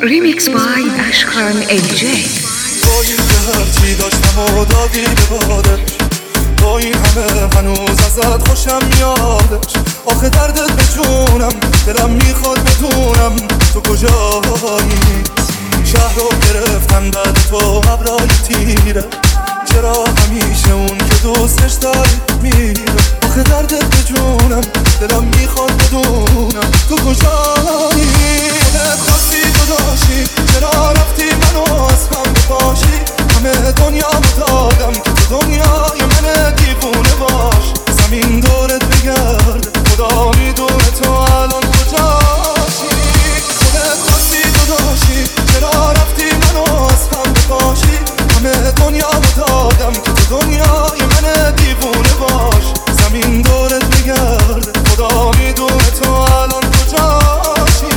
Remix by Ashkan AJ. با این که هرچی داشتم و دادی به بادش، با این همه هنوز ازت خوشم میادش. آخه دردت به جونم، دلم میخواد بدونم تو کجایی. شهر رو گرفتم بعد تو ابرای تیره، چرا همیشه اون که دوستش داری میره. آخه دردت به جونم، دلم میخواد بدونم تو کجایی. خودت خواستی جداشی، چرا رفتی منو از هم بپاشی. همه دنیامو دادم که تو دنیای من دیوونه باش. زمین دورت بگرد، خدا میدونه تو الان کجاشی. خودت خواستی جداشی، چرا رفتی منو از هم بپاشی. همه دنیامو دادم که تو دنیای من دیوونه باش. زمین دورت بگرد، خدا میدونه تو الان کجاشی.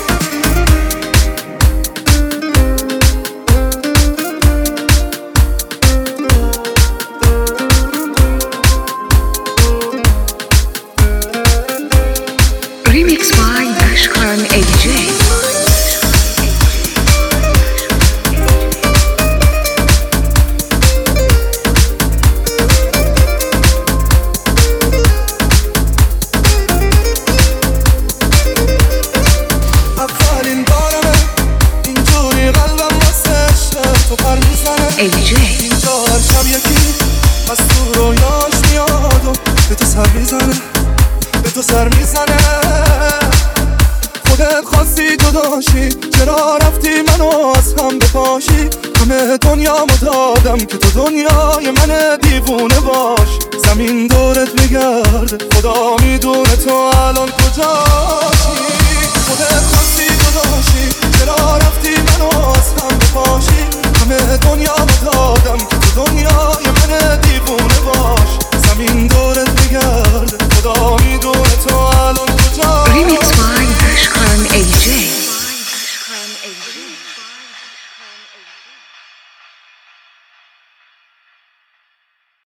Remix by Ashkan AJ. AJ. اینجا هر شب یکی از تو رویاش میاد و به تو سر میزنه، به تو سر میزنه. خودت خواستی جداشی، چرا رفتی منو از هم بپاشی. همه دنیامو دادم که تو دنیای من دیوونه باش. زمین دورت بگرد، خدا میدونه تو الان کجاشی. خودت خواستی جداشی، چرا رفتی